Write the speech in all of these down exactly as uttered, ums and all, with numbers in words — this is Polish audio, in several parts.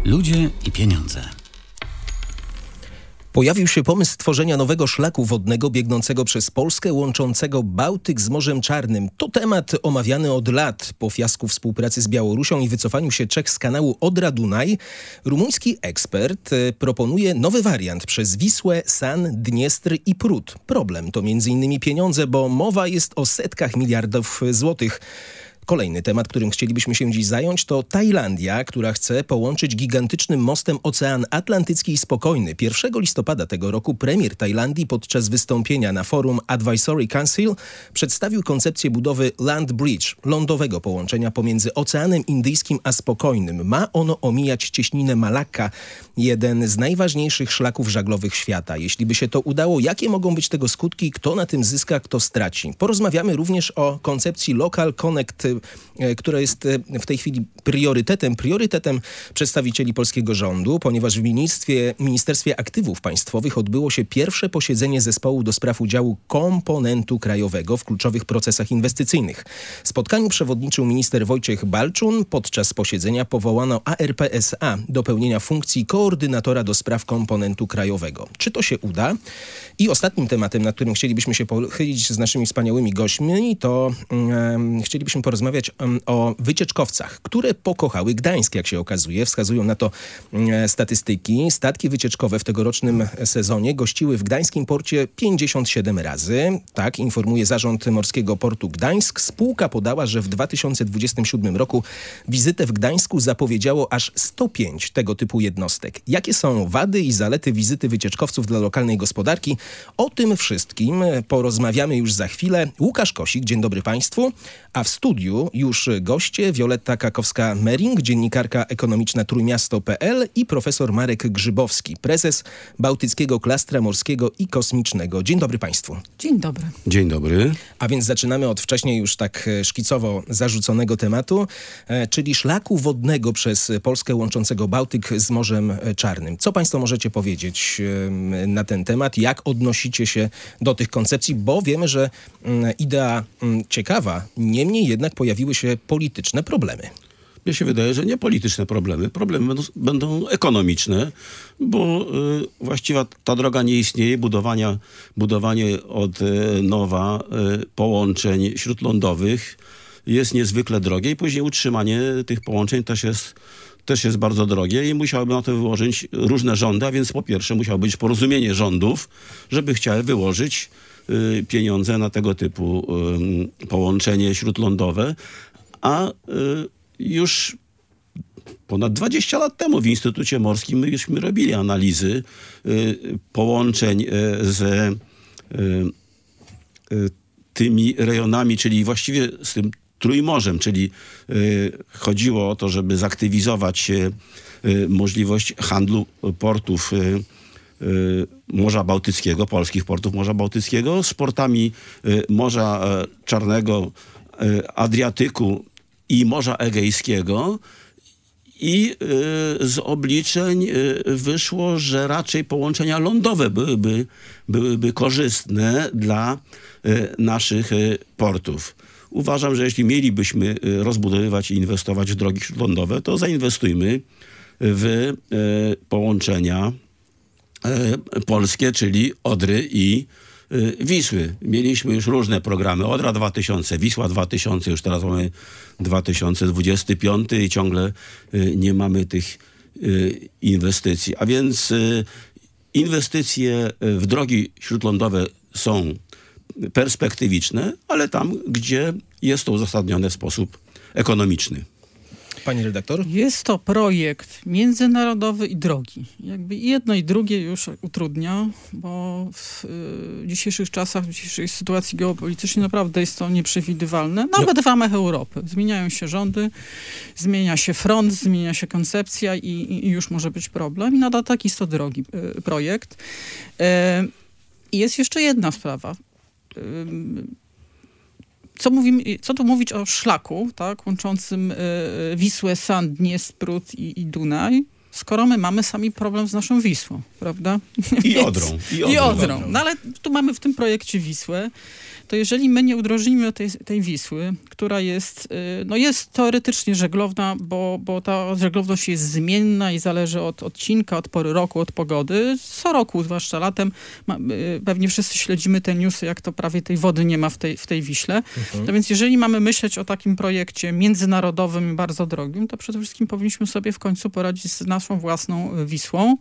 Ludzie i pieniądze. Pojawił się pomysł stworzenia nowego szlaku wodnego biegnącego przez Polskę, łączącego Bałtyk z Morzem Czarnym. To temat omawiany od lat. Po fiasku współpracy z Białorusią i wycofaniu się Czech z kanału Odra-Dunaj, rumuński ekspert proponuje nowy wariant przez Wisłę, San, Dniestr i Prut. Problem to między innymi pieniądze, bo mowa jest o setkach miliardów złotych. Kolejny temat, którym chcielibyśmy się dziś zająć, to Tajlandia, która chce połączyć gigantycznym mostem Ocean Atlantycki i Spokojny. pierwszego listopada tego roku premier Tajlandii podczas wystąpienia na forum Advisory Council przedstawił koncepcję budowy Land Bridge, lądowego połączenia pomiędzy Oceanem Indyjskim a Spokojnym. Ma ono omijać cieśninę Malakka, jeden z najważniejszych szlaków żaglowych świata. Jeśli by się to udało, jakie mogą być tego skutki, kto na tym zyska, kto straci? Porozmawiamy również o koncepcji Local Connect, która jest w tej chwili priorytetem, priorytetem przedstawicieli polskiego rządu, ponieważ w Ministerstwie, Ministerstwie Aktywów Państwowych odbyło się pierwsze posiedzenie zespołu do spraw udziału komponentu krajowego w kluczowych procesach inwestycyjnych. Spotkaniu przewodniczył minister Wojciech Balczun. Podczas posiedzenia powołano A R P S A do pełnienia funkcji koordynatora do spraw komponentu krajowego. Czy to się uda? I ostatnim tematem, nad którym chcielibyśmy się pochylić z naszymi wspaniałymi gośćmi, to um, chcielibyśmy porozmawiać um, o wycieczkowcach, które pokochały Gdańsk, jak się okazuje. Wskazują na to um, statystyki. Statki wycieczkowe w tegorocznym sezonie gościły w gdańskim porcie pięćdziesiąt siedem razy. Tak informuje Zarząd Morskiego Portu Gdańsk. Spółka podała, że w dwa tysiące dwudziestym siódmym roku wizytę w Gdańsku zapowiedziało aż sto pięć tego typu jednostek. Jakie są wady i zalety wizyty wycieczkowców dla lokalnej gospodarki? O tym wszystkim porozmawiamy już za chwilę. Łukasz Kosik, dzień dobry Państwu. A w studiu już goście Wioletta Kakowska-Mering, dziennikarka ekonomiczna Trójmiasto kropka pe el i profesor Marek Grzybowski, prezes Bałtyckiego Klastra Morskiego i Kosmicznego. Dzień dobry Państwu. Dzień dobry. Dzień dobry. A więc zaczynamy od wcześniej już tak szkicowo zarzuconego tematu, czyli szlaku wodnego przez Polskę łączącego Bałtyk z Morzem Czarnym. Co Państwo możecie powiedzieć na ten temat? Jak odnosicie się do tych koncepcji? Bo wiemy, że idea ciekawa, niemniej jednak pojawiły się polityczne problemy. Mnie się wydaje, że nie polityczne problemy. Problemy będą, będą ekonomiczne, bo y, właściwie ta droga nie istnieje. Budowania, budowanie od y, nowa y, połączeń śródlądowych jest niezwykle drogie i później utrzymanie tych połączeń też jest, też jest bardzo drogie i musiałyby na to wyłożyć różne rządy, a więc po pierwsze musiało być porozumienie rządów, żeby chciały wyłożyć y, pieniądze na tego typu y, połączenie śródlądowe, a y, już ponad dwadzieścia lat temu w Instytucie Morskim my jużśmy robili analizy y, połączeń y, z y, y, tymi rejonami, czyli właściwie z tym Trójmorzem, czyli y, chodziło o to, żeby zaktywizować y, y, możliwość handlu portów y, y, Morza Bałtyckiego, polskich portów Morza Bałtyckiego z portami y, Morza y, Czarnego, y, Adriatyku i Morza Egejskiego i y, z obliczeń y, wyszło, że raczej połączenia lądowe byłyby, byłyby korzystne dla y, naszych y, portów. Uważam, że jeśli mielibyśmy y, rozbudowywać i inwestować w drogi śródlądowe, to zainwestujmy w y, połączenia y, polskie, czyli Odry i Wisły. Mieliśmy już różne programy. Odra dwa tysiące, Wisła dwa tysiące, już teraz mamy dwa tysiące dwudziesty piąty i ciągle nie mamy tych inwestycji. A więc inwestycje w drogi śródlądowe są perspektywiczne, ale tam, gdzie jest to uzasadnione w sposób ekonomiczny. Pani redaktor? Jest to projekt międzynarodowy i drogi. Jakby jedno i drugie już utrudnia, bo w y, dzisiejszych czasach, w dzisiejszej sytuacji geopolitycznej naprawdę jest to nieprzewidywalne. Nawet no. w ramach Europy. Zmieniają się rządy, zmienia się front, zmienia się koncepcja i, i, i już może być problem. I na dodatek jest to drogi y, projekt. I y, jest jeszcze jedna sprawa. Y, Co, mówimy, co tu mówić o szlaku, tak, łączącym y, Wisłę, San, Dniestr, Prut i, i Dunaj, skoro my mamy sami problem z naszą Wisłą, prawda? I Odrą. I Odrą. I Odrą. No ale tu mamy w tym projekcie Wisłę. To to jeżeli my nie udrożnimy tej, tej Wisły, która jest, no jest teoretycznie żeglowna, bo, bo ta żeglowność jest zmienna i zależy od odcinka, od pory roku, od pogody. Co roku, zwłaszcza latem, ma, pewnie wszyscy śledzimy te newsy, jak to prawie tej wody nie ma w tej, w tej Wiśle. Mhm. No więc jeżeli mamy myśleć o takim projekcie międzynarodowym i bardzo drogim, to przede wszystkim powinniśmy sobie w końcu poradzić z naszą własną Wisłą.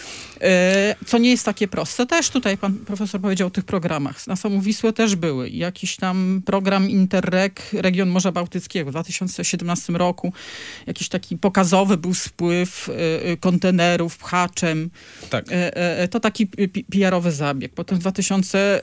Co nie jest takie proste. Też tutaj pan profesor powiedział o tych programach. Na samą Wisłę też były. Jakiś tam program Interreg, region Morza Bałtyckiego w dwa tysiące siedemnastym roku. Jakiś taki pokazowy był spływ kontenerów pchaczem. Tak. To taki P R owy zabieg. Potem w dwa tysiące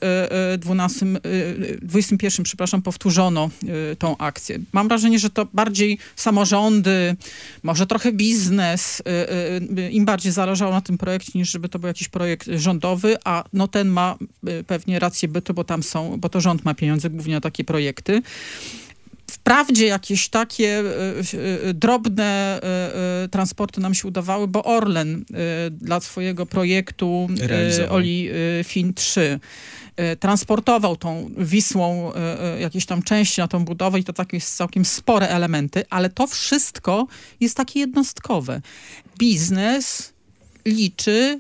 dwudziestym pierwszym przepraszam, powtórzono tą akcję. Mam wrażenie, że to bardziej samorządy, może trochę biznes, im bardziej zależało na tym projekcie, niż żeby to był jakiś projekt rządowy, a no ten ma pewnie rację bytu, bo tam są, bo to rząd ma pieniądze głównie na takie projekty. Wprawdzie jakieś takie y, y, drobne y, y, transporty nam się udawały, bo Orlen y, dla swojego projektu y, Olifin trzy y, transportował tą Wisłą y, y, jakieś tam części na tą budowę i to takie całkiem spore elementy, ale to wszystko jest takie jednostkowe. Biznes liczy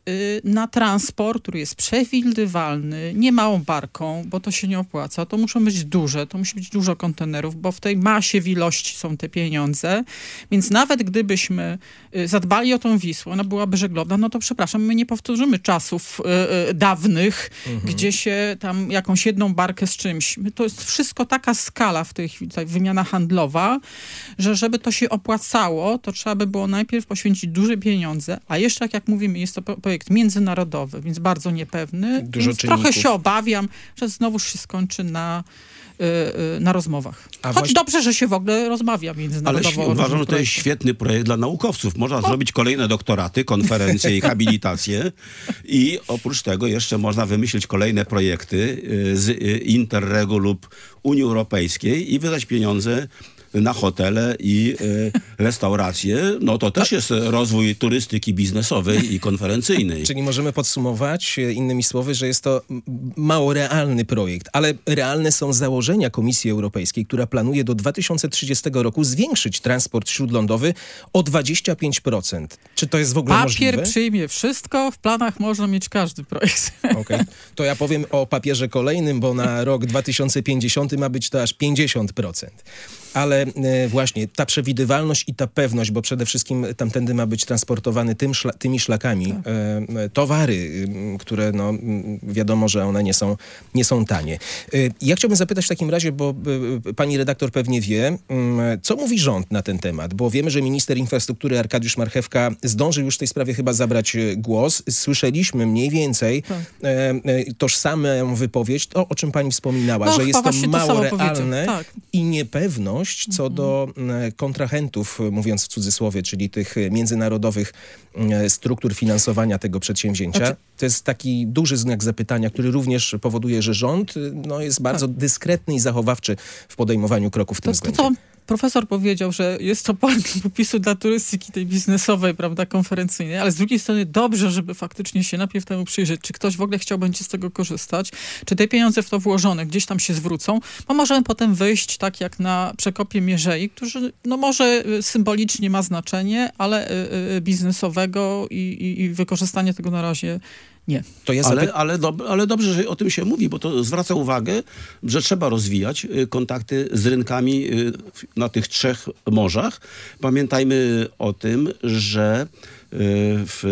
na transport, który jest przewidywalny, nie małą barką, bo to się nie opłaca. To muszą być duże, to musi być dużo kontenerów, bo w tej masie, w ilości są te pieniądze. Więc nawet gdybyśmy zadbali o tą Wisłę, ona byłaby żeglowna, no to przepraszam, my nie powtórzymy czasów y, y, dawnych, mhm. gdzie się tam jakąś jedną barkę z czymś. To jest wszystko taka skala w tej chwili, ta wymiana handlowa, że żeby to się opłacało, to trzeba by było najpierw poświęcić duże pieniądze, a jeszcze tak jak mówimy, jest to projekt międzynarodowy, więc bardzo niepewny. Dużo więc trochę się obawiam, że znowuż się skończy na, yy, na rozmowach. A Choć właśnie... dobrze, że się w ogóle rozmawia międzynarodowo. Ale uważam, że to jest świetny projekt dla naukowców. Można o. zrobić kolejne doktoraty, konferencje i habilitacje i oprócz tego jeszcze można wymyślić kolejne projekty z Interregu lub Unii Europejskiej i wydać pieniądze na hotele i y, restauracje, no to też jest rozwój turystyki biznesowej i konferencyjnej. Czyli możemy podsumować innymi słowy, że jest to mało realny projekt, ale realne są założenia Komisji Europejskiej, która planuje do dwa tysiące trzydziestego roku zwiększyć transport śródlądowy o dwadzieścia pięć procent. Czy to jest w ogóle Papier możliwe? Papier przyjmie wszystko, w planach można mieć każdy projekt. Okay. To ja powiem o papierze kolejnym, bo na rok dwa tysiące pięćdziesiąty ma być to aż pięćdziesiąt procent. Ale e, właśnie ta przewidywalność i ta pewność, bo przede wszystkim tamtędy ma być transportowany tym szla, tymi szlakami tak. e, towary, e, które no, wiadomo, że one nie są, nie są tanie. E, ja chciałbym zapytać w takim razie, bo e, pani redaktor pewnie wie, e, co mówi rząd na ten temat, bo wiemy, że minister infrastruktury Arkadiusz Marchewka zdążył już w tej sprawie chyba zabrać głos. Słyszeliśmy mniej więcej tak. e, e, tożsamą wypowiedź, to o czym pani wspominała, no, że jest to mało to realne tak. i niepewność co do kontrahentów, mówiąc w cudzysłowie, czyli tych międzynarodowych struktur finansowania tego przedsięwzięcia. Znaczy... To jest taki duży znak zapytania, który również powoduje, że rząd no, jest bardzo tak. dyskretny i zachowawczy w podejmowaniu kroków w tym względzie. To, co profesor powiedział, że jest to plan popisu dla turystyki tej biznesowej, prawda, konferencyjnej, ale z drugiej strony dobrze, żeby faktycznie się najpierw temu przyjrzeć, czy ktoś w ogóle chciał będzie z tego korzystać, czy te pieniądze w to włożone gdzieś tam się zwrócą, bo możemy potem wyjść tak jak na przekopie Mierzei, którzy, no może symbolicznie ma znaczenie, ale y, y, biznesowego i, i, i wykorzystanie tego na razie nie. To ja ale, ale, dob- ale dobrze, że o tym się mówi, bo to zwraca uwagę, że trzeba rozwijać y, kontakty z rynkami y, na tych trzech morzach. Pamiętajmy o tym, że y, w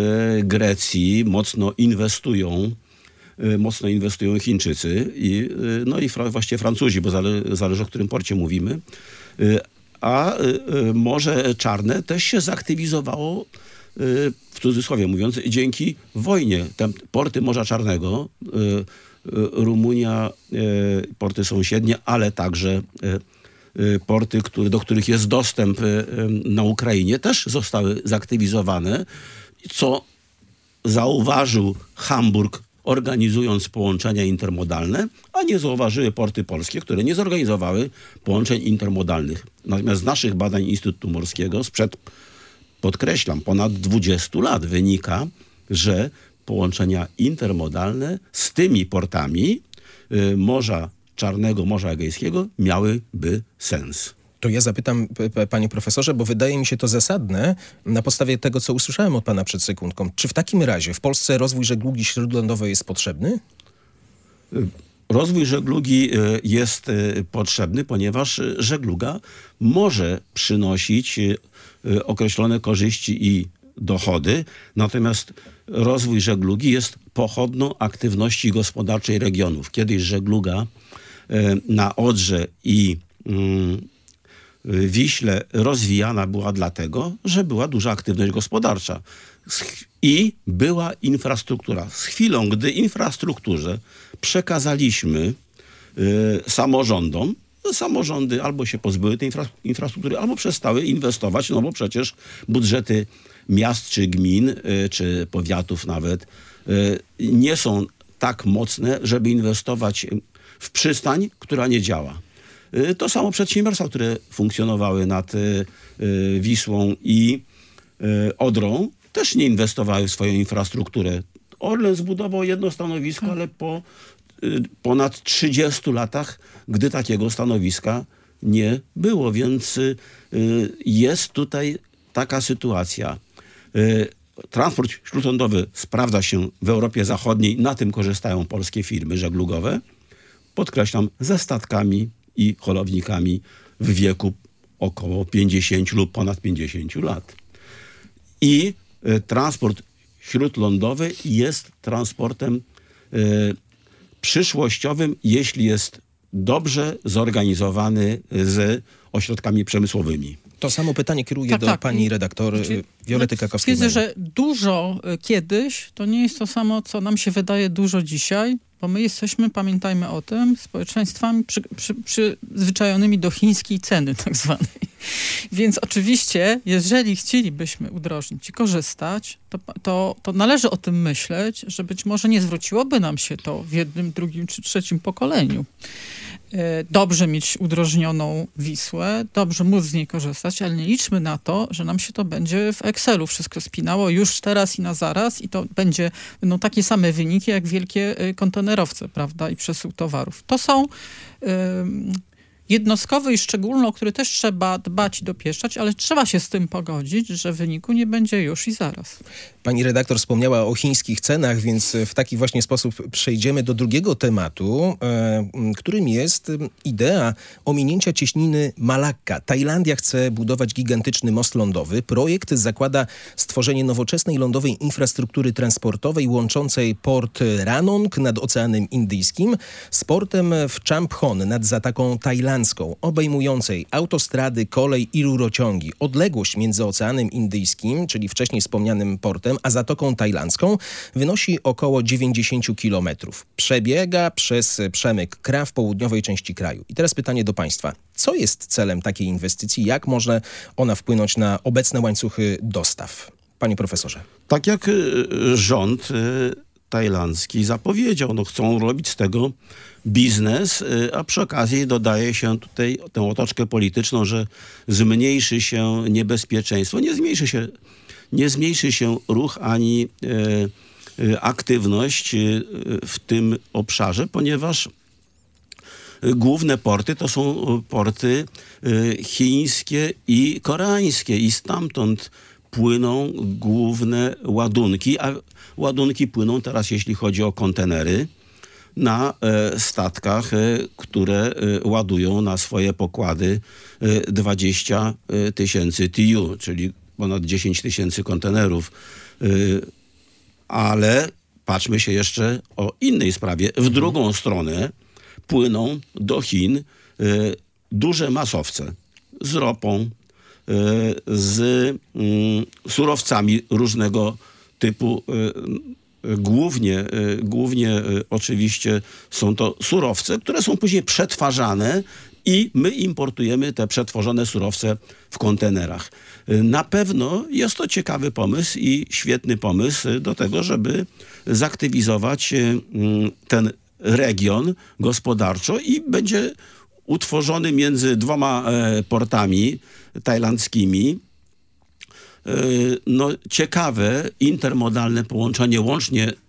Grecji mocno inwestują y, mocno inwestują Chińczycy i, y, no i fra- właściwie Francuzi, bo zale- zależy o którym porcie mówimy. Y, a y, y, Morze Czarne też się zaktywizowało, w cudzysłowie mówiąc, dzięki wojnie. Tam porty Morza Czarnego, Rumunia, porty sąsiednie, ale także porty, który, do których jest dostęp na Ukrainie, też zostały zaktywizowane, co zauważył Hamburg, organizując połączenia intermodalne, a nie zauważyły porty polskie, które nie zorganizowały połączeń intermodalnych. Natomiast z naszych badań Instytutu Morskiego sprzed, podkreślam, ponad dwudziestu lat wynika, że połączenia intermodalne z tymi portami y, Morza Czarnego Morza Egejskiego miałyby sens. To ja zapytam, p- panie profesorze, bo wydaje mi się to zasadne na podstawie tego, co usłyszałem od pana przed sekundką. Czy w takim razie w Polsce rozwój żeglugi śródlądowej jest potrzebny? Rozwój żeglugi jest potrzebny, ponieważ żegluga może przynosić określone korzyści i dochody, natomiast rozwój żeglugi jest pochodną aktywności gospodarczej regionów. Kiedyś żegluga na Odrze i Wiśle rozwijana była dlatego, że była duża aktywność gospodarcza i była infrastruktura. Z chwilą, gdy infrastrukturze przekazaliśmy y, samorządom, no, samorządy albo się pozbyły tej infra- infrastruktury, albo przestały inwestować, no bo przecież budżety miast czy gmin, y, czy powiatów nawet y, nie są tak mocne, żeby inwestować w przystań, która nie działa. To samo przedsiębiorstwa, które funkcjonowały nad y, y, Wisłą i y, Odrą, też nie inwestowały w swoją infrastrukturę. Orlen zbudował jedno stanowisko, ale po y, ponad trzydziestu latach, gdy takiego stanowiska nie było. Więc y, jest tutaj taka sytuacja. Y, transport śródlądowy sprawdza się w Europie Zachodniej. Na tym korzystają polskie firmy żeglugowe. Podkreślam, ze statkami i holownikami w wieku około pięćdziesięciu lub ponad pięćdziesięciu lat. I y, transport śródlądowy jest transportem y, przyszłościowym, jeśli jest dobrze zorganizowany z ośrodkami przemysłowymi. To samo pytanie kieruję Tak, do tak. pani redaktor Znaczy, Violety Kakowskiej. Widzę, że dużo y, kiedyś to nie jest to samo, co nam się wydaje dużo dzisiaj, bo my jesteśmy, pamiętajmy o tym, społeczeństwami przy, przy, przyzwyczajonymi do chińskiej ceny tak zwanej. Więc oczywiście, jeżeli chcielibyśmy udrożnić i korzystać, to, to, to należy o tym myśleć, że być może nie zwróciłoby nam się to w jednym, drugim czy trzecim pokoleniu. Dobrze mieć udrożnioną Wisłę, dobrze móc z niej korzystać, ale nie liczmy na to, że nam się to będzie w Excelu wszystko spinało już teraz i na zaraz i to będzie no, takie same wyniki jak wielkie kontenerowce, prawda, i przesył towarów. To są y, jednostkowy i szczególny, o który też trzeba dbać i dopieszczać, ale trzeba się z tym pogodzić, że wyniku nie będzie już i zaraz. Pani redaktor wspomniała o chińskich cenach, więc w taki właśnie sposób przejdziemy do drugiego tematu, e, którym jest idea ominięcia cieśniny Malakka. Tajlandia chce budować gigantyczny most lądowy. Projekt zakłada stworzenie nowoczesnej lądowej infrastruktury transportowej łączącej port Ranong nad Oceanem Indyjskim z portem w Champhon nad Zatoką Tajlandzką, obejmującej autostrady, kolej i rurociągi. Odległość między Oceanem Indyjskim, czyli wcześniej wspomnianym portem, a Zatoką Tajlandzką wynosi około dziewięćdziesiąt kilometrów. Przebiega przez przemyk Kra w południowej części kraju. I teraz pytanie do państwa. Co jest celem takiej inwestycji? Jak może ona wpłynąć na obecne łańcuchy dostaw? Panie profesorze. Tak jak y, rząd y, tajlandzki zapowiedział, no chcą robić z tego biznes, y, a przy okazji dodaje się tutaj tę otoczkę polityczną, że zmniejszy się niebezpieczeństwo. Nie zmniejszy się Nie zmniejszy się ruch ani e, e, aktywność e, w tym obszarze, ponieważ główne porty to są porty e, chińskie i koreańskie i stamtąd płyną główne ładunki, a ładunki płyną teraz, jeśli chodzi o kontenery, na e, statkach, e, które e, ładują na swoje pokłady e, dwadzieścia tysięcy T E U, czyli ponad dziesięć tysięcy kontenerów. Yy, ale patrzmy się jeszcze o innej sprawie. W drugą stronę płyną do Chin yy, duże masowce z ropą, yy, z yy, surowcami różnego typu. Yy, głównie, yy, głównie yy, oczywiście są to surowce, które są później przetwarzane i my importujemy te przetworzone surowce w kontenerach. Na pewno jest to ciekawy pomysł i świetny pomysł do tego, żeby zaktywizować ten region gospodarczo i będzie utworzony między dwoma portami tajlandzkimi no, ciekawe intermodalne połączenie łącznie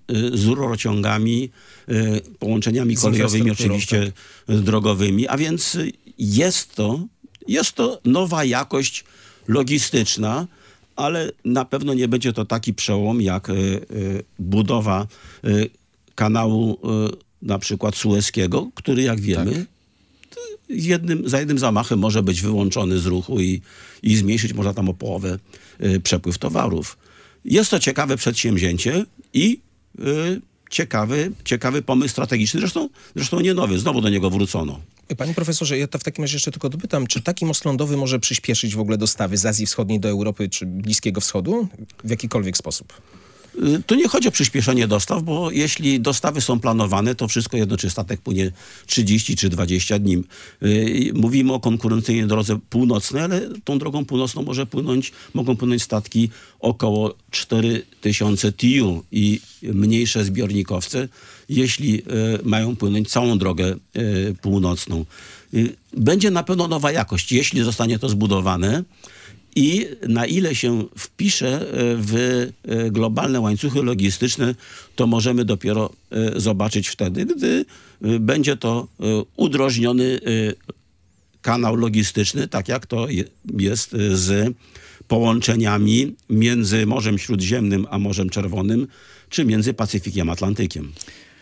z rurociągami, połączeniami kolejowymi, oczywiście tak. drogowymi, a więc jest to, jest to nowa jakość logistyczna, ale na pewno nie będzie to taki przełom jak budowa kanału na przykład Sueskiego, który jak wiemy tak. jednym, za jednym zamachem może być wyłączony z ruchu i, i zmniejszyć można tam o połowę y, przepływ towarów. Jest to ciekawe przedsięwzięcie i y, ciekawy, ciekawy pomysł strategiczny, zresztą, zresztą nie nowy, znowu do niego wrócono. Panie profesorze, ja to w takim razie jeszcze tylko dopytam, czy taki most lądowy może przyspieszyć w ogóle dostawy z Azji Wschodniej do Europy czy Bliskiego Wschodu w jakikolwiek sposób? Tu nie chodzi o przyspieszenie dostaw, bo jeśli dostawy są planowane, to wszystko jedno, czy statek płynie trzydzieści czy dwadzieścia dni. Mówimy o konkurencyjnej drodze północnej, ale tą drogą północną może płynąć, mogą płynąć statki około cztery tysiące T E U i mniejsze zbiornikowce, jeśli mają płynąć całą drogę północną. Będzie na pewno nowa jakość, jeśli zostanie to zbudowane. I na ile się wpisze w globalne łańcuchy logistyczne, to możemy dopiero zobaczyć wtedy, gdy będzie to udrożniony kanał logistyczny, tak jak to jest z połączeniami między Morzem Śródziemnym a Morzem Czerwonym, czy między Pacyfikiem a Atlantykiem.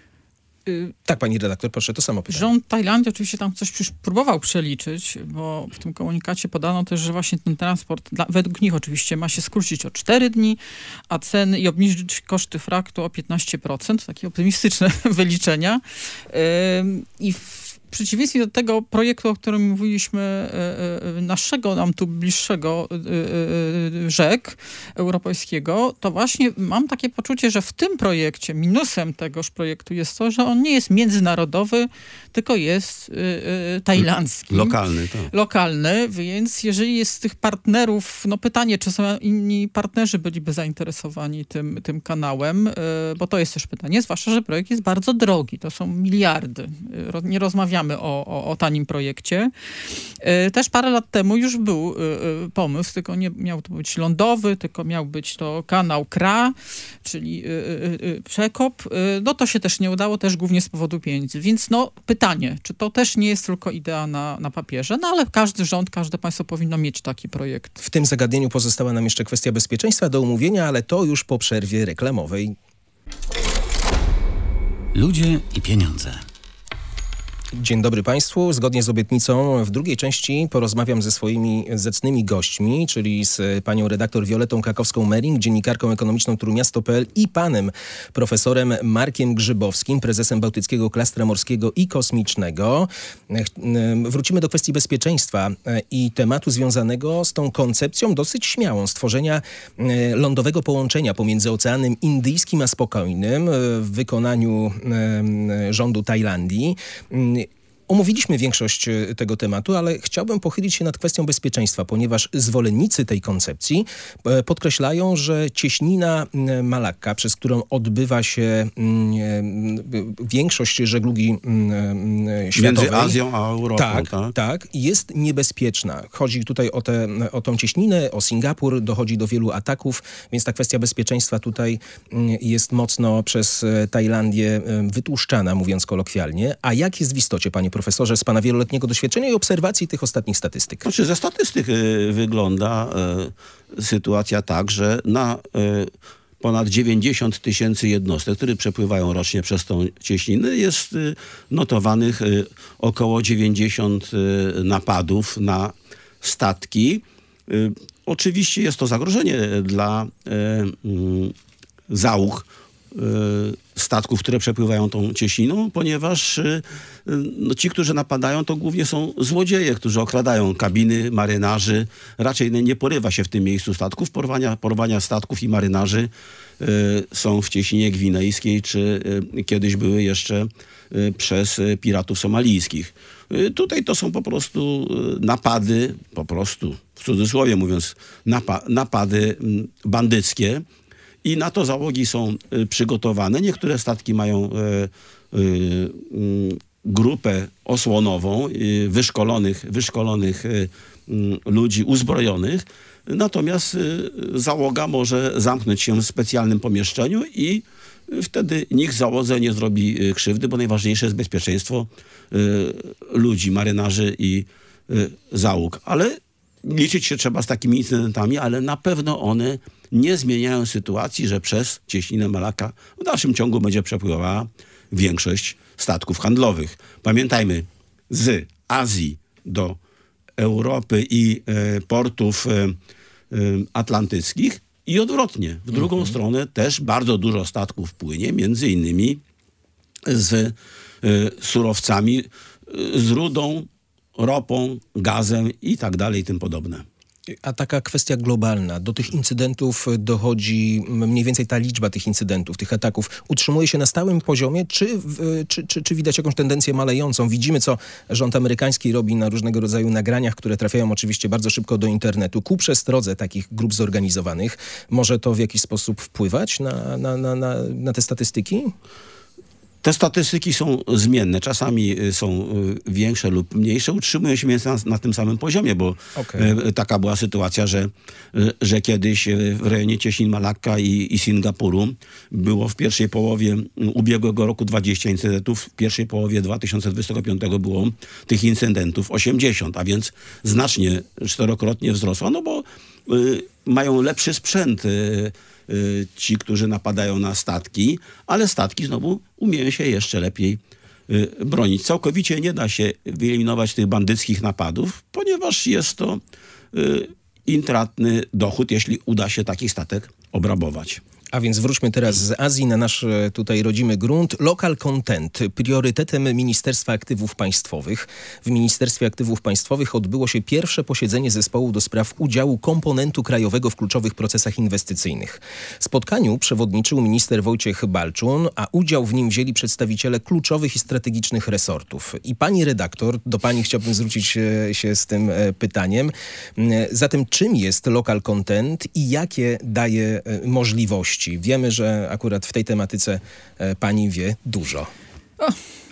Tak, pani redaktor, proszę, to samo pytanie. Rząd Tajlandii oczywiście tam coś próbował przeliczyć, bo w tym komunikacie podano też, że właśnie ten transport, dla, według nich oczywiście, ma się skrócić o cztery dni, a ceny i obniżyć koszty fraktu o piętnaście procent. Takie optymistyczne wyliczenia. Yy, I w W przeciwieństwie do tego projektu, o którym mówiliśmy, naszego nam tu bliższego rzek europejskiego, to właśnie mam takie poczucie, że w tym projekcie, minusem tegoż projektu jest to, że on nie jest międzynarodowy, tylko jest tajlandzki. Lokalny, tak. Lokalny, więc jeżeli jest z tych partnerów, no pytanie, czy są inni partnerzy byliby zainteresowani tym, tym kanałem, bo to jest też pytanie, zwłaszcza, że projekt jest bardzo drogi, to są miliardy. Nie rozmawiamy O, o, o tanim projekcie. Też parę lat temu już był pomysł, tylko nie miał to być lądowy, tylko miał być to kanał K R A, czyli przekop. No to się też nie udało, też głównie z powodu pieniędzy. Więc no pytanie, czy to też nie jest tylko idea na, na papierze? No ale każdy rząd, każde państwo powinno mieć taki projekt. W tym zagadnieniu pozostała nam jeszcze kwestia bezpieczeństwa do omówienia, ale to już po przerwie reklamowej. Ludzie i pieniądze. Dzień dobry Państwu. Zgodnie z obietnicą w drugiej części porozmawiam ze swoimi zacnymi gośćmi, czyli z panią redaktor Violetą Krakowską-Mering, dziennikarką ekonomiczną Trójmiasto kropka p l i panem profesorem Markiem Grzybowskim, prezesem Bałtyckiego Klastra Morskiego i Kosmicznego. Wrócimy do kwestii bezpieczeństwa i tematu związanego z tą koncepcją dosyć śmiałą stworzenia lądowego połączenia pomiędzy Oceanem Indyjskim a Spokojnym w wykonaniu rządu Tajlandii. Omówiliśmy większość tego tematu, ale chciałbym pochylić się nad kwestią bezpieczeństwa, ponieważ zwolennicy tej koncepcji podkreślają, że cieśnina Malakka, przez którą odbywa się większość żeglugi światowej. Między Azją a Europą. Tak, tak, tak, jest niebezpieczna. Chodzi tutaj o, tę, o tą cieśninę, o Singapur, dochodzi do wielu ataków, więc ta kwestia bezpieczeństwa tutaj jest mocno przez Tajlandię wytłuszczana, mówiąc kolokwialnie. A jak jest w istocie, panie profesorze, z pana wieloletniego doświadczenia i obserwacji tych ostatnich statystyk? Znaczy, ze statystyk y, wygląda y, sytuacja tak, że na y, ponad dziewięćdziesiąt tysięcy jednostek, które przepływają rocznie przez tą cieśninę, jest y, notowanych y, około dziewięćdziesiąt y, napadów na statki. Y, oczywiście jest to zagrożenie dla y, y, załóg statków, które przepływają tą cieśniną, ponieważ no, ci, którzy napadają, to głównie są złodzieje, którzy okradają kabiny, marynarzy. Raczej nie porywa się w tym miejscu statków. Porwania, porwania statków i marynarzy y, są w cieśninie gwinejskiej, czy y, kiedyś były jeszcze y, przez y, piratów somalijskich. Y, tutaj to są po prostu y, napady, po prostu, w cudzysłowie mówiąc, napa napady y, bandyckie. I na to załogi są y, przygotowane. Niektóre statki mają y, y, y, grupę osłonową, y, wyszkolonych, wyszkolonych y, y, ludzi uzbrojonych. Natomiast y, załoga może zamknąć się w specjalnym pomieszczeniu i wtedy nikt załodze nie zrobi krzywdy, bo najważniejsze jest bezpieczeństwo ludzi, marynarzy i załóg. Ale liczyć się trzeba z takimi incydentami, ale na pewno one nie zmieniają sytuacji, że przez cieśninę Malakka w dalszym ciągu będzie przepływała większość statków handlowych. Pamiętajmy, z Azji do Europy i e, portów e, e, atlantyckich i odwrotnie. W drugą mhm. stronę też bardzo dużo statków płynie, między innymi z e, surowcami, e, z rudą, ropą, gazem i tak dalej, i tym podobne. A taka kwestia globalna, do tych incydentów dochodzi, mniej więcej ta liczba tych incydentów, tych ataków, utrzymuje się na stałym poziomie, czy, czy, czy, czy widać jakąś tendencję malejącą? Widzimy, co rząd amerykański robi na różnego rodzaju nagraniach, które trafiają oczywiście bardzo szybko do internetu, ku przestrodze takich grup zorganizowanych. Może to w jakiś sposób wpływać na, na, na, na, na te statystyki? Te statystyki są zmienne. Czasami są większe lub mniejsze. Utrzymują się więc na, na tym samym poziomie, bo okay. taka była sytuacja, że, że kiedyś w rejonie cieśnin Malakka i, i Singapuru było w pierwszej połowie ubiegłego roku dwadzieścia incydentów, w pierwszej połowie dwa tysiące dwudziestego piątego było tych incydentów osiemdziesiąt, a więc znacznie, czterokrotnie wzrosło, no bo y, mają lepszy sprzęt y, ci, którzy napadają na statki, ale statki znowu umieją się jeszcze lepiej y, bronić. Całkowicie nie da się wyeliminować tych bandyckich napadów, ponieważ jest to y, intratny dochód, jeśli uda się taki statek obrabować. A więc wróćmy teraz z Azji na nasz tutaj rodzimy grunt. Local content, priorytetem Ministerstwa Aktywów Państwowych. W Ministerstwie Aktywów Państwowych odbyło się pierwsze posiedzenie zespołu do spraw udziału komponentu krajowego w kluczowych procesach inwestycyjnych. Spotkaniu przewodniczył minister Wojciech Balczun, a udział w nim wzięli przedstawiciele kluczowych i strategicznych resortów. I pani redaktor, do pani chciałbym zwrócić się z tym pytaniem. Zatem czym jest local content i jakie daje możliwości? Wiemy, że akurat w tej tematyce pani wie dużo. O,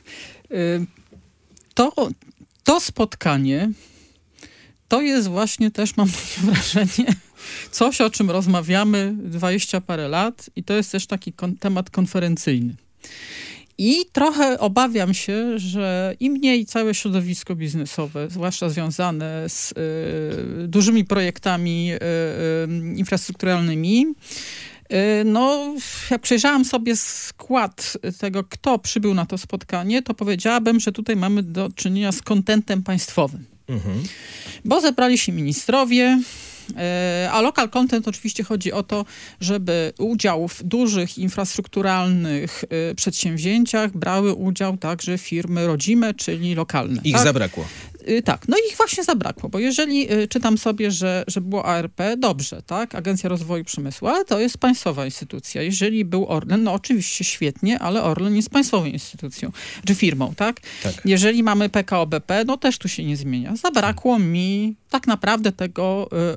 to, to spotkanie to jest właśnie też, mam takie wrażenie, coś, o czym rozmawiamy dwadzieścia parę lat i to jest też taki kon- temat konferencyjny. I trochę obawiam się, że im mniej całe środowisko biznesowe, zwłaszcza związane z y, dużymi projektami y, y, infrastrukturalnymi, no, jak przejrzałam sobie skład tego, kto przybył na to spotkanie, to powiedziałabym, że tutaj mamy do czynienia z kontentem państwowym. Mhm. Bo zebrali się ministrowie, a local content oczywiście chodzi o to, żeby udział w dużych infrastrukturalnych przedsięwzięciach brały udział także firmy rodzime, czyli lokalne. Ich tak? zabrakło. Tak, no ich właśnie zabrakło, bo jeżeli y, czytam sobie, że, że było A R P, dobrze, tak, Agencja Rozwoju Przemysłu, ale to jest państwowa instytucja. Jeżeli był Orlen, no oczywiście świetnie, ale Orlen jest państwową instytucją, czy firmą, tak? tak. Jeżeli mamy P K O B P, no też tu się nie zmienia. Zabrakło mi tak naprawdę tego y,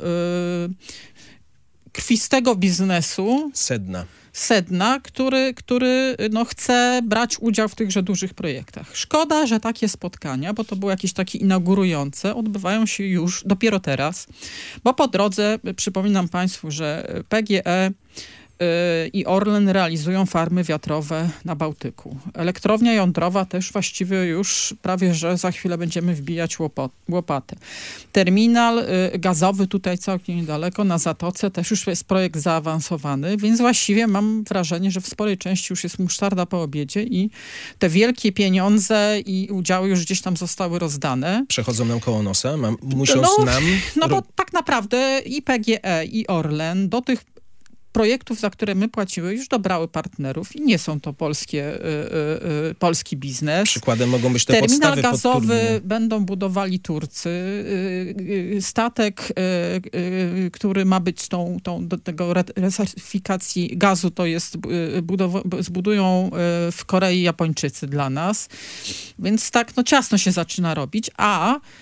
y, krwistego biznesu. Sedna. Sedna, który, który no, chce brać udział w tychże dużych projektach. Szkoda, że takie spotkania, bo to było jakieś takie inaugurujące, odbywają się już dopiero teraz, bo po drodze przypominam państwu, że P G E i Orlen realizują farmy wiatrowe na Bałtyku. Elektrownia jądrowa też właściwie już prawie, że za chwilę będziemy wbijać łopatę. Terminal gazowy tutaj całkiem niedaleko, na Zatoce, też już jest projekt zaawansowany, więc właściwie mam wrażenie, że w sporej części już jest musztarda po obiedzie i te wielkie pieniądze i udziały już gdzieś tam zostały rozdane. Przechodzą nam koło nosa, mam, muszą no, nam... No bo tak naprawdę i P G E, i Orlen do tych projektów, za które my płaciły, już dobrały partnerów i nie są to polskie, y, y, y, polski biznes. Przykładem mogą być te Terminal podstawy gazowy pod będą budowali Turcy. Y, y, statek, y, y, który ma być tą, tą do tego resatyfikacji gazu, to jest y, budow- zbudują y, w Korei Japończycy dla nas. Więc tak, no ciasno się zaczyna robić, a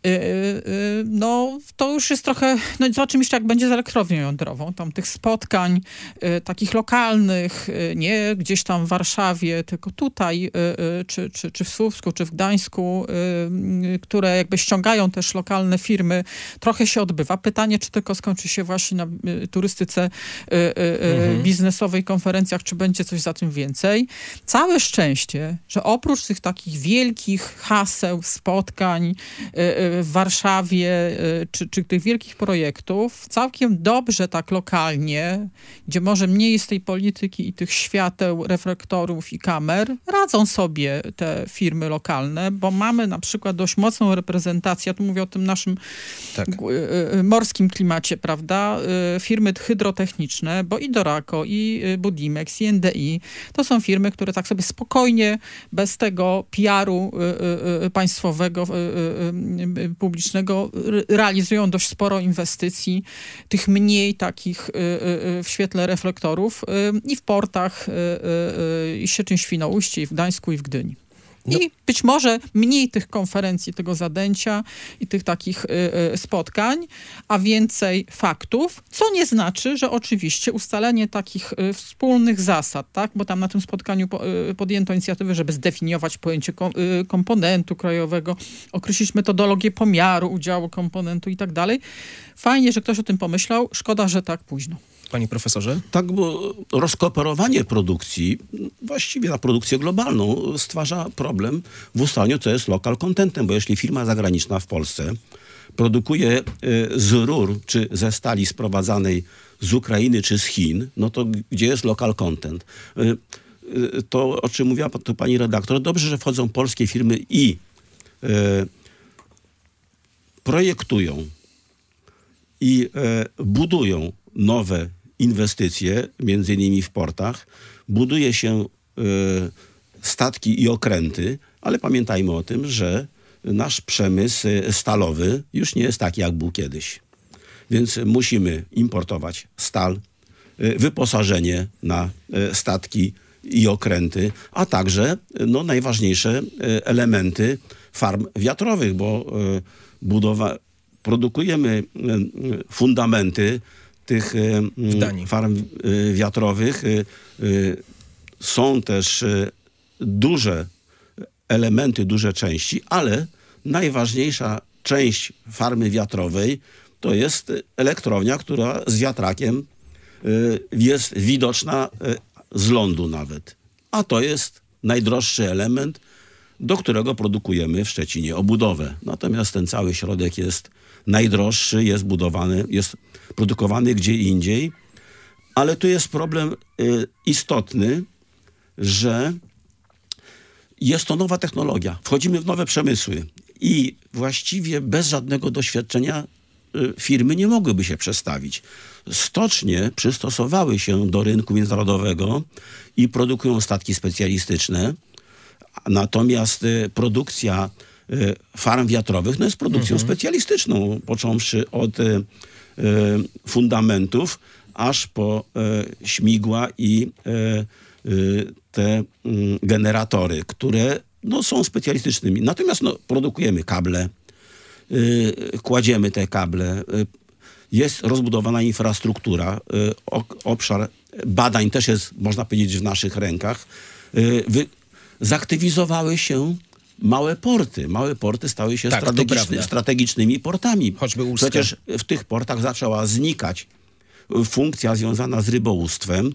no to już jest trochę, no zobaczymy jeszcze jak będzie z elektrownią jądrową, tam tych spotkań takich lokalnych, nie gdzieś tam w Warszawie, tylko tutaj, czy, czy, czy w Słupsku, czy w Gdańsku, które jakby ściągają też lokalne firmy, trochę się odbywa. Pytanie, czy tylko skończy się właśnie na turystyce mhm. biznesowej, konferencjach, czy będzie coś za tym więcej. Całe szczęście, że oprócz tych takich wielkich haseł, spotkań w Warszawie, czy, czy tych wielkich projektów, całkiem dobrze tak lokalnie, gdzie może mniej jest tej polityki i tych świateł, reflektorów i kamer, radzą sobie te firmy lokalne, bo mamy na przykład dość mocną reprezentację, ja tu mówię o tym naszym tak. morskim klimacie, prawda, firmy hydrotechniczne, bo i Dorako, i Budimex, i N D I, to są firmy, które tak sobie spokojnie, bez tego P R u państwowego, publicznego, realizują dość sporo inwestycji, tych mniej takich w świetle reflektorów i w portach, i Szczecin-Świnoujście, i w Gdańsku, i w Gdyni. No. I być może mniej tych konferencji, tego zadęcia i tych takich y, y, spotkań, a więcej faktów, co nie znaczy, że oczywiście ustalenie takich y, wspólnych zasad, tak, bo tam na tym spotkaniu po, y, podjęto inicjatywę, żeby zdefiniować pojęcie kom, y, komponentu krajowego, określić metodologię pomiaru udziału komponentu i tak dalej. Fajnie, że ktoś o tym pomyślał, szkoda, że tak późno. Panie profesorze? Tak, bo rozkooperowanie produkcji, właściwie na produkcję globalną, stwarza problem w ustaleniu, co jest local contentem, bo jeśli firma zagraniczna w Polsce produkuje z rur czy ze stali sprowadzanej z Ukrainy czy z Chin, no to gdzie jest local content? To, o czym mówiła tu pani redaktor, dobrze, że wchodzą polskie firmy i e, projektują i e, budują nowe inwestycje, między innymi w portach. Buduje się y, statki i okręty, ale pamiętajmy o tym, że nasz przemysł stalowy już nie jest taki, jak był kiedyś. Więc musimy importować stal, y, wyposażenie na y, statki i okręty, a także no, najważniejsze y, elementy farm wiatrowych, bo y, budowa, produkujemy y, fundamenty tych farm wiatrowych. Są też duże elementy, duże części, ale najważniejsza część farmy wiatrowej to jest elektrownia, która z wiatrakiem jest widoczna z lądu nawet. A to jest najdroższy element, do którego produkujemy w Szczecinie obudowę. Natomiast ten cały środek jest najdroższy, jest budowany, jest produkowany gdzie indziej, ale tu jest problem y, istotny, że jest to nowa technologia. Wchodzimy w nowe przemysły i właściwie bez żadnego doświadczenia y, firmy nie mogłyby się przestawić. Stocznie przystosowały się do rynku międzynarodowego i produkują statki specjalistyczne, natomiast y, produkcja y, farm wiatrowych no jest produkcją mhm. specjalistyczną, począwszy od y, fundamentów, aż po e, śmigła i e, e, te m, generatory, które no, są specjalistycznymi. Natomiast no, produkujemy kable, e, kładziemy te kable, e, jest rozbudowana infrastruktura, e, o, obszar badań też jest, można powiedzieć, w naszych rękach. E, wy, zaktywizowały się małe porty. Małe porty stały się tak, strategiczny, strategicznymi portami. Choćby Ustkę. Przecież w tych portach zaczęła znikać funkcja związana z rybołówstwem.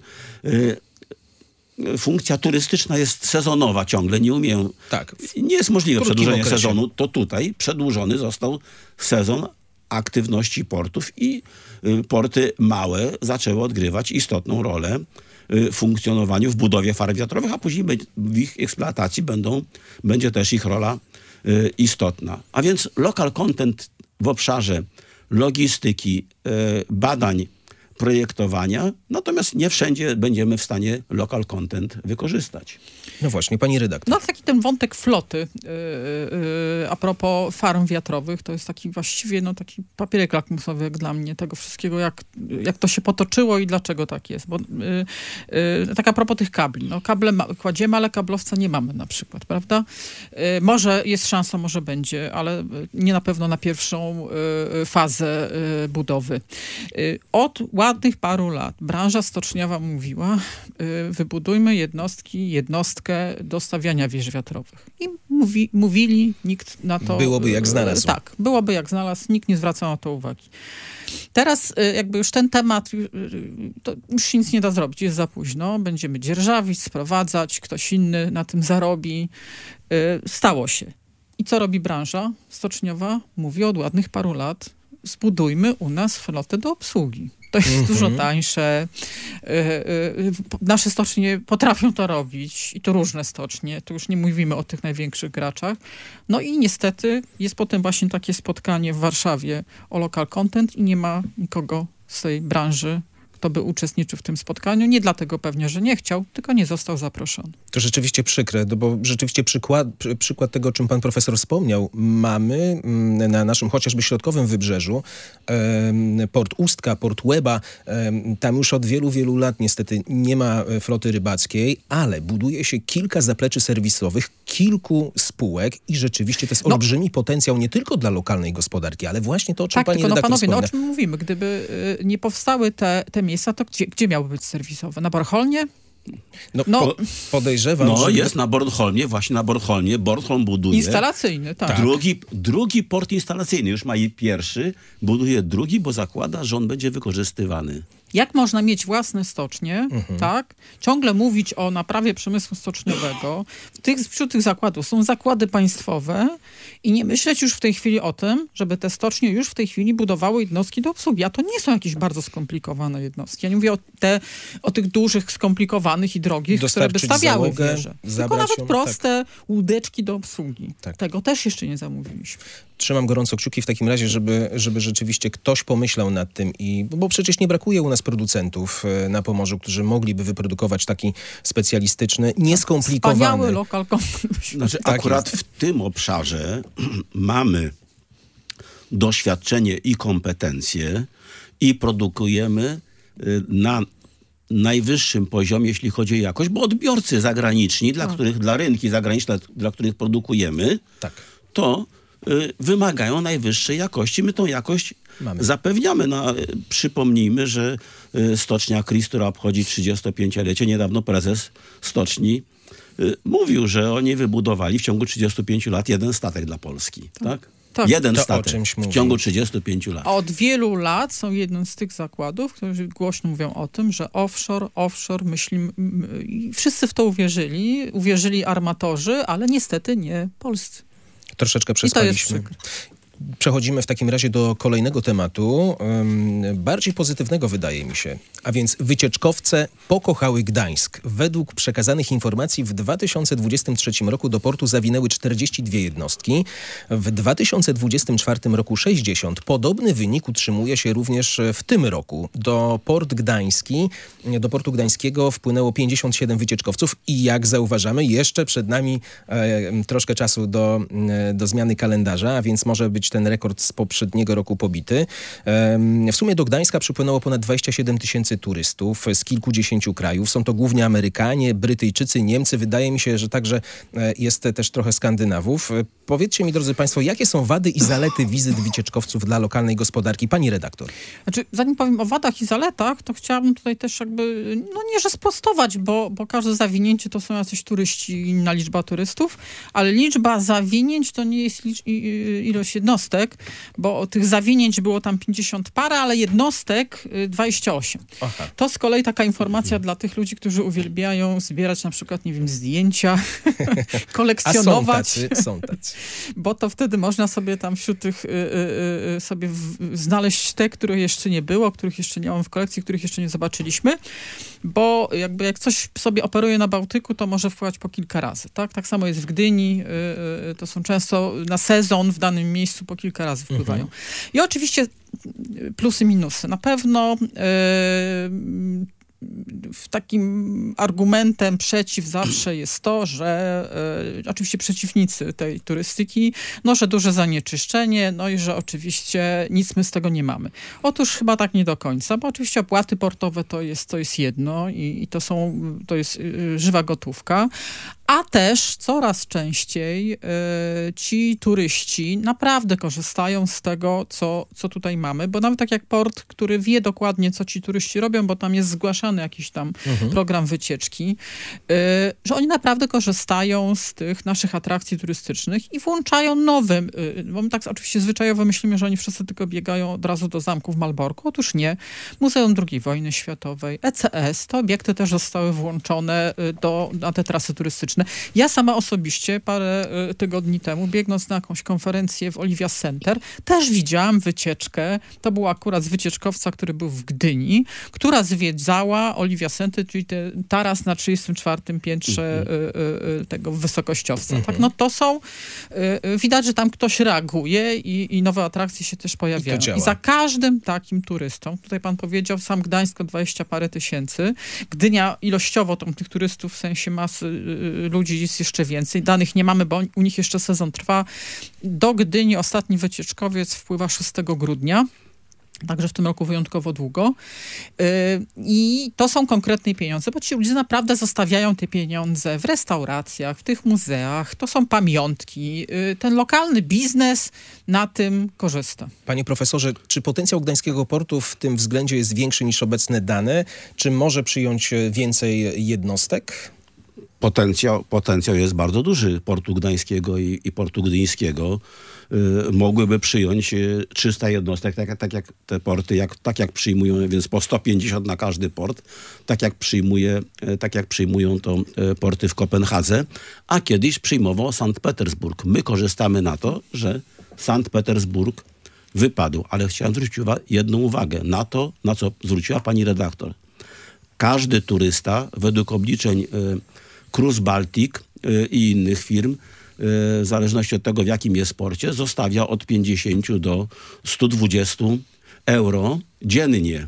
Funkcja turystyczna jest sezonowa ciągle, nie umieją. Tak. Nie jest możliwe przedłużenie sezonu. To tutaj przedłużony został sezon aktywności portów i porty małe zaczęły odgrywać istotną rolę w funkcjonowaniu, w budowie farm wiatrowych, a później w ich eksploatacji będą, będzie też ich rola y, istotna. A więc local content w obszarze logistyki, y, badań projektowania, natomiast nie wszędzie będziemy w stanie local content wykorzystać. No właśnie, pani redaktor. No taki ten wątek floty yy, yy, a propos farm wiatrowych, to jest taki właściwie no taki papierek lakmusowy jak dla mnie tego wszystkiego, jak, jak to się potoczyło i dlaczego tak jest. Bo yy, yy, tak a propos tych kabli. No kable ma, kładziemy, ale kablowca nie mamy na przykład, prawda? Yy, może jest szansa, może będzie, ale nie na pewno na pierwszą yy, fazę yy, budowy. Yy, od ładnych paru lat branża stoczniowa mówiła, yy, wybudujmy jednostki, jednostkę do stawiania wież wiatrowych. I mówi, mówili, nikt na to... Byłoby jak znalazł. Tak, byłoby jak znalazł, nikt nie zwracał na to uwagi. Teraz jakby już ten temat, to już się nic nie da zrobić, jest za późno. Będziemy dzierżawić, sprowadzać, ktoś inny na tym zarobi. Stało się. I co robi branża stoczniowa? Mówi od ładnych paru lat, zbudujmy u nas flotę do obsługi. To jest mm-hmm. dużo tańsze. Y, y, nasze stocznie potrafią to robić i to różne stocznie. Tu już nie mówimy o tych największych graczach. No i niestety jest potem właśnie takie spotkanie w Warszawie o local content i nie ma nikogo z tej branży, kto by uczestniczył w tym spotkaniu. Nie dlatego pewnie, że nie chciał, tylko nie został zaproszony. To rzeczywiście przykre, bo rzeczywiście przykład, przykład tego, o czym pan profesor wspomniał, mamy na naszym chociażby środkowym wybrzeżu port Ustka, port Łeba. Tam już od wielu, wielu lat niestety nie ma floty rybackiej, ale buduje się kilka zapleczy serwisowych, kilku spółek i rzeczywiście to jest no. olbrzymi potencjał nie tylko dla lokalnej gospodarki, ale właśnie to, o czym tak, pani tylko, redaktor no panowie, wspomina. no o czym mówimy? Gdyby y, nie powstały te, te miejsca, to gdzie, gdzie miały być serwisowe? Na Bornholmie? No, no po, podejrzewam, No że... jest na Bornholmie, właśnie na Bornholmie. Bornholm buduje... Instalacyjny, tak. Drugi, drugi port instalacyjny, już ma i pierwszy, buduje drugi, bo zakłada, że on będzie wykorzystywany. Jak można mieć własne stocznie, Mhm. tak? Ciągle mówić o naprawie przemysłu stoczniowego. W tych, wśród tych zakładów są zakłady państwowe i nie myśleć już w tej chwili o tym, żeby te stocznie już w tej chwili budowały jednostki do obsługi. A to nie są jakieś bardzo skomplikowane jednostki. Ja nie mówię o, te, o tych dużych, skomplikowanych i drogich, które by stawiały załogę, wieże. Tylko zabrać nawet ją, proste tak. łódeczki do obsługi. Tak. Tego też jeszcze nie zamówiliśmy. Trzymam gorąco kciuki w takim razie, żeby, żeby rzeczywiście ktoś pomyślał nad tym i bo przecież nie brakuje u nas producentów na Pomorzu, którzy mogliby wyprodukować taki specjalistyczny, nieskomplikowany. Wspaniały lokal. Znaczy, tak akurat jest. w tym obszarze mamy doświadczenie i kompetencje i produkujemy na najwyższym poziomie, jeśli chodzi o jakość, bo odbiorcy zagraniczni, dla tak. których, dla rynki zagraniczne, dla których produkujemy, tak. to y, wymagają najwyższej jakości. My tą jakość Mamy. zapewniamy. No, y, przypomnijmy, że y, stocznia Kris, która obchodzi trzydziestopięciolecie, niedawno prezes stoczni y, mówił, że oni wybudowali w ciągu trzydziestu pięciu lat jeden statek dla Polski. Tak? tak? Tak. Jeden To o statek czymś w mówi. ciągu trzydziestu pięciu lat. A od wielu lat są jednym z tych zakładów, którzy głośno mówią o tym, że offshore, offshore, myślimy, i wszyscy w to uwierzyli, uwierzyli armatorzy, ale niestety nie polscy. Troszeczkę I to jest przespaliśmy. przykre. Przechodzimy w takim razie do kolejnego tematu, um, bardziej pozytywnego wydaje mi się, a więc wycieczkowce pokochały Gdańsk. Według przekazanych informacji w dwa tysiące dwudziestym trzecim roku do portu zawinęły czterdzieści dwie jednostki, w dwa tysiące dwudziestym czwartym roku sześćdziesiąt. Podobny wynik utrzymuje się również w tym roku. Do Port Gdański, do portu gdańskiego wpłynęło pięćdziesiąt siedem wycieczkowców i jak zauważamy, jeszcze przed nami e, troszkę czasu do, e, do zmiany kalendarza, a więc może być ten rekord z poprzedniego roku pobity. W sumie do Gdańska przypłynęło ponad dwadzieścia siedem tysięcy turystów z kilkudziesięciu krajów. Są to głównie Amerykanie, Brytyjczycy, Niemcy. Wydaje mi się, że także jest też trochę Skandynawów. Powiedzcie mi, drodzy państwo, jakie są wady i zalety wizyt wycieczkowców dla lokalnej gospodarki? Pani redaktor. Znaczy, zanim powiem o wadach i zaletach, to chciałabym tutaj też jakby, no nie, że sprostować, bo, bo każde zawinięcie to są jacyś turyści i inna liczba turystów, ale liczba zawinięć to nie jest licz, ilość jednostek, bo tych zawinięć było tam pięćdziesiąt parę, ale jednostek dwadzieścia osiem. Aha. To z kolei taka informacja mhm. dla tych ludzi, którzy uwielbiają zbierać na przykład, nie wiem, zdjęcia, kolekcjonować. A są tacy, są tacy. Bo to wtedy można sobie tam wśród tych y, y, y, sobie w, znaleźć te, których jeszcze nie było, których jeszcze nie mam w kolekcji, których jeszcze nie zobaczyliśmy, bo jakby jak coś sobie operuje na Bałtyku, to może wpływać po kilka razy, tak? Tak samo jest w Gdyni, y, y, to są często na sezon w danym miejscu po kilka razy wpływają. Mhm. I oczywiście plusy, minusy. Na pewno w takim argumentem przeciw zawsze jest to, że e, oczywiście przeciwnicy tej turystyki, no, że duże zanieczyszczenie, no i że oczywiście nic my z tego nie mamy. Otóż chyba tak nie do końca, bo oczywiście opłaty portowe to jest, to jest jedno i, i to są, to jest y, żywa gotówka, a też coraz częściej y, ci turyści naprawdę korzystają z tego, co, co tutaj mamy, bo nawet tak jak port, który wie dokładnie, co ci turyści robią, bo tam jest zgłaszany jakiś tam mhm. program wycieczki, y, że oni naprawdę korzystają z tych naszych atrakcji turystycznych i włączają nowe, y, bo my tak oczywiście zwyczajowo myślimy, że oni wszyscy tylko biegają od razu do zamku w Malborku. Otóż nie. Muzeum drugiej wojny światowej, E C S, te obiekty też zostały włączone y, do, na te trasy turystyczne. Ja sama osobiście parę y, tygodni temu, biegnąc na jakąś konferencję w Olivia Center, też widziałam wycieczkę, to był akurat z wycieczkowca, który był w Gdyni, która zwiedzała Olivia Center, czyli te, taras na trzydziestym czwartym piętrze mm-hmm. y, y, y, tego wysokościowca. Mm-hmm. Tak, no to są, y, widać, że tam ktoś reaguje i, i nowe atrakcje się też pojawiają. I, I za każdym takim turystą, tutaj pan powiedział, sam Gdańsk dwadzieścia parę tysięcy, Gdynia ilościowo tam tych turystów w sensie masy y, ludzi jest jeszcze więcej. Danych nie mamy, bo u nich jeszcze sezon trwa. Do Gdyni ostatni wycieczkowiec wpływa szóstego grudnia. Także w tym roku wyjątkowo długo. Yy, I to są konkretne pieniądze, bo ci ludzie naprawdę zostawiają te pieniądze w restauracjach, w tych muzeach. To są pamiątki. Yy, ten lokalny biznes na tym korzysta. Panie profesorze, czy potencjał Gdańskiego Portu w tym względzie jest większy niż obecne dane? Czy może przyjąć więcej jednostek? Potencjał, potencjał jest bardzo duży Portu Gdańskiego i, i Portu Gdyńskiego. Y, mogłyby przyjąć y, trzysta jednostek, tak, tak jak te porty, jak, tak jak przyjmują, więc po sto pięćdziesiąt na każdy port, tak jak, przyjmuje, y, tak jak przyjmują to y, porty w Kopenhadze, a kiedyś przyjmował Sankt Petersburg. My korzystamy na to, że Sankt Petersburg wypadł, ale chciałem zwrócić uwagę, jedną uwagę na to, na co zwróciła pani redaktor. Każdy turysta według obliczeń y, Cruise Baltic y, i innych firm, y, w zależności od tego, w jakim jest porcie, zostawia od pięćdziesiąt do stu dwudziestu euro dziennie.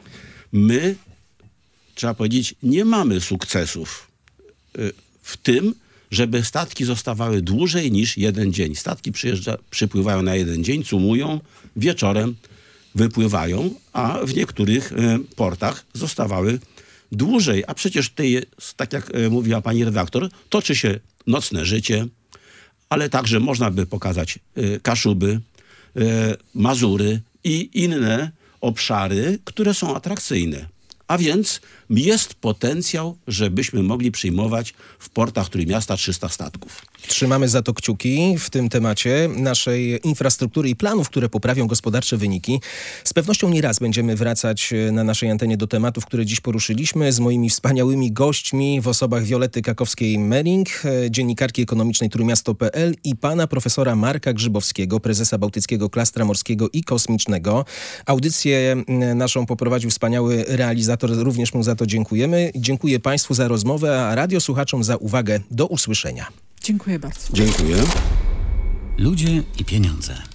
My, trzeba powiedzieć, nie mamy sukcesów y, w tym, żeby statki zostawały dłużej niż jeden dzień. Statki przyjeżdża, przypływają na jeden dzień, cumują, wieczorem wypływają, a w niektórych y, portach zostawały dłużej, a przecież tutaj jest, tak jak e, mówiła pani redaktor, toczy się nocne życie, ale także można by pokazać e, Kaszuby, e, Mazury i inne obszary, które są atrakcyjne. A więc jest potencjał, żebyśmy mogli przyjmować w portach Trójmiasta trzysta statków. Trzymamy za to kciuki w tym temacie naszej infrastruktury i planów, które poprawią gospodarcze wyniki. Z pewnością nie raz będziemy wracać na naszej antenie do tematów, które dziś poruszyliśmy z moimi wspaniałymi gośćmi w osobach Wiolety Kakowskiej-Mering, dziennikarki ekonomicznej Trójmiasto kropka pe el i pana profesora Marka Grzybowskiego, prezesa Bałtyckiego Klastra Morskiego i Kosmicznego. Audycję naszą poprowadził wspaniały realizator, również mu za to dziękujemy. Dziękuję państwu za rozmowę, a radiosłuchaczom za uwagę. Do usłyszenia. Dziękuję bardzo. Dziękuję. Ludzie i pieniądze.